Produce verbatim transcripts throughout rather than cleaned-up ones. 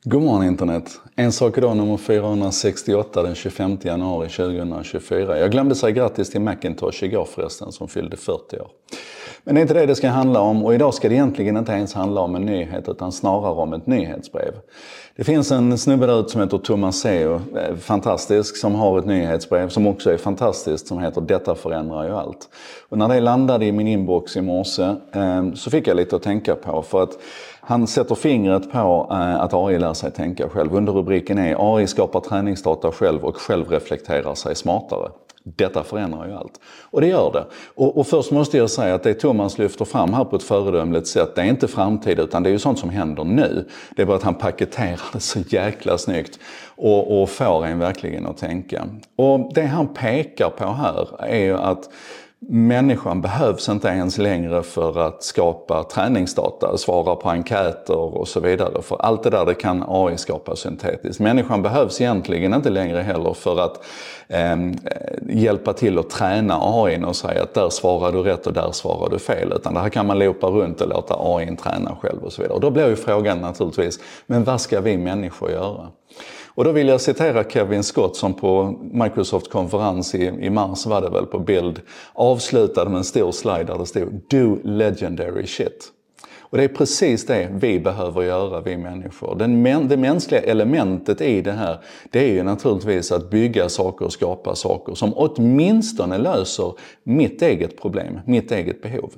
God morgon internet. En sak idag nummer fyrahundrasextioåtta den tjugofemte januari tjugohundratjugofyra. Jag glömde säga grattis till Macintosh igår förresten som fyllde fyrtio år. Men det är inte det det ska handla om, och idag ska det egentligen inte ens handla om en nyhet utan snarare om ett nyhetsbrev. Det finns en snubbe där ute som heter Thomas Seo, fantastisk, som har ett nyhetsbrev som också är fantastiskt, som heter Detta förändrar ju allt. Och när det landade i min inbox i morse eh, så fick jag lite att tänka på, för att han sätter fingret på eh, att A I lär sig tänka själv. Underrubriken är A I skapar träningsdata själv och själv reflekterar sig smartare. Detta förändrar ju allt. Och det gör det. Och, och först måste jag säga att det Thomas lyfter fram här på ett föredömligt sätt, det är inte framtid utan det är ju sånt som händer nu. Det är bara att han paketerar det så jäkla snyggt och, och får en verkligen att tänka. Och det han pekar på här är ju att människan behövs inte ens längre för att skapa träningsdata, svara på enkäter och så vidare. För allt det där det kan A I skapa syntetiskt. Människan behövs egentligen inte längre heller för att eh, hjälpa till att träna A I och säga att där svarar du rätt och där svarar du fel. Utan det här kan man loopa runt och låta A I träna själv och så vidare. Och då blir ju frågan naturligtvis, men vad ska vi människor göra? Och då vill jag citera Kevin Scott som på Microsoft-konferens i, i mars var det väl på bild avslutade med en stor slide där det stod Do legendary shit. Och det är precis det vi behöver göra, vi människor. Den, det mänskliga elementet i det här, det är ju naturligtvis att bygga saker och skapa saker som åtminstone löser mitt eget problem, mitt eget behov.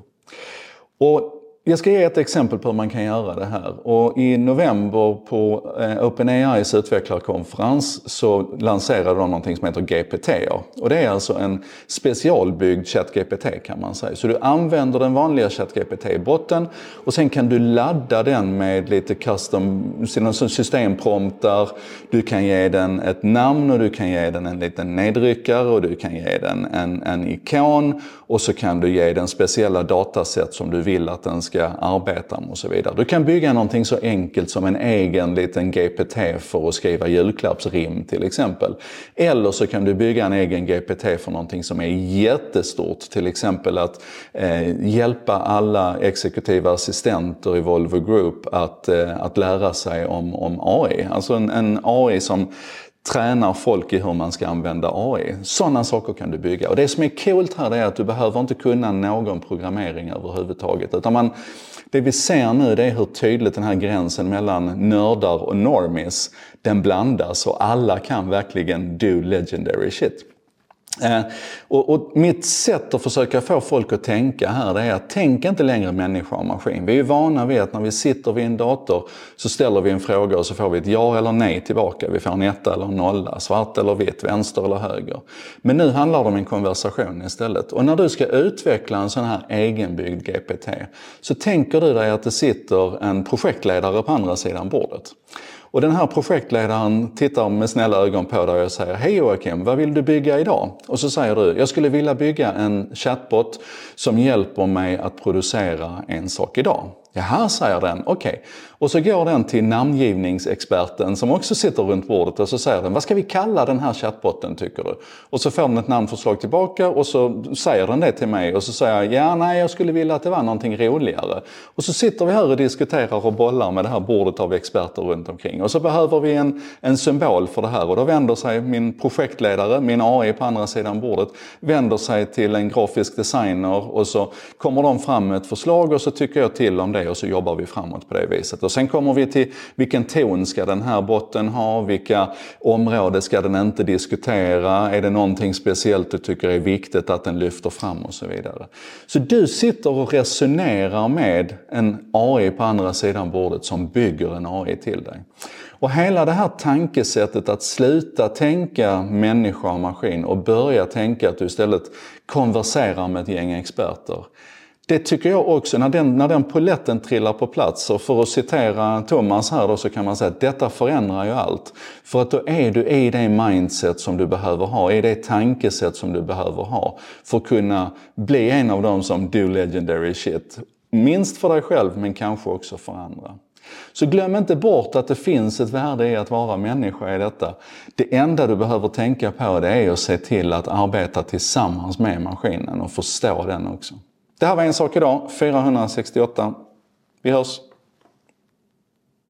Och jag ska ge ett exempel på hur man kan göra det här. Och i november på eh, OpenAIs utvecklarkonferens så lanserade de någonting som heter G P T. Och det är alltså en specialbyggd ChatGPT kan man säga. Så du använder den vanliga ChatGPT-botten och sen kan du ladda den med lite custom systempromptar. Du kan ge den ett namn och du kan ge den en liten nedryckare och du kan ge den en, en ikon. Och så kan du ge den speciella dataset som du vill att den ska arbeta med och så vidare. Du kan bygga någonting så enkelt som en egen liten G P T för att skriva julklappsrim till exempel. Eller så kan du bygga en egen G P T för någonting som är jättestort. Till exempel att eh, hjälpa alla exekutiva assistenter i Volvo Group att, eh, att lära sig om, om A I. Alltså en, en A I som tränar folk i hur man ska använda A I. Sådana saker kan du bygga. Och det som är coolt här är att du behöver inte kunna någon programmering överhuvudtaget. Utan man, det vi ser nu det är hur tydligt den här gränsen mellan nördar och normies, den blandas och alla kan verkligen do legendary shit. Eh, och, och mitt sätt att försöka få folk att tänka här det är att tänk inte längre människa och maskin. Vi är vana vid att när vi sitter vid en dator så ställer vi en fråga och så får vi ett ja eller nej tillbaka. Vi får en etta eller en nolla, svart eller vitt, vänster eller höger. Men nu handlar det om en konversation istället. Och när du ska utveckla en sån här egenbyggd G P T så tänker du dig att det sitter en projektledare på andra sidan bordet. Och den här projektledaren tittar med snälla ögon på dig och säger hej Joakim, vad vill du bygga idag? Och så säger du, jag skulle vilja bygga en chatbot som hjälper mig att producera en sak idag. Jaha, säger den, okej. Okay. Och så går den till namngivningsexperten som också sitter runt bordet och så säger den, vad ska vi kalla den här chatbotten tycker du? Och så får den ett namnförslag tillbaka och så säger den det till mig och så säger jag, ja nej jag skulle vilja att det var någonting roligare. Och så sitter vi här och diskuterar och bollar med det här bordet av experter runt omkring. Och så behöver vi en, en symbol för det här och då vänder sig min projektledare, min A I på andra sidan bordet, vänder sig till en grafisk designer och så kommer de fram med ett förslag och så tycker jag till om det. Och så jobbar vi framåt på det viset. Och sen kommer vi till vilken ton ska den här botten ha, vilka områden ska den inte diskutera, är det någonting speciellt du tycker är viktigt att den lyfter fram och så vidare. Så du sitter och resonerar med en A I på andra sidan bordet som bygger en A I till dig. Och hela det här tankesättet att sluta tänka människa och maskin och börja tänka att du istället konverserar med ett gäng experter. Det tycker jag också, när den, när den poletten trillar på plats, och för att citera Thomas här då, så kan man säga att detta förändrar ju allt. För att då är du i det mindset som du behöver ha, i det tankesätt som du behöver ha för att kunna bli en av dem som do legendary shit. Minst för dig själv men kanske också för andra. Så glöm inte bort att det finns ett värde i att vara människa i detta. Det enda du behöver tänka på det är att se till att arbeta tillsammans med maskinen och förstå den också. Det här var En sak idag, fyrahundrasextioåtta. Vi hörs!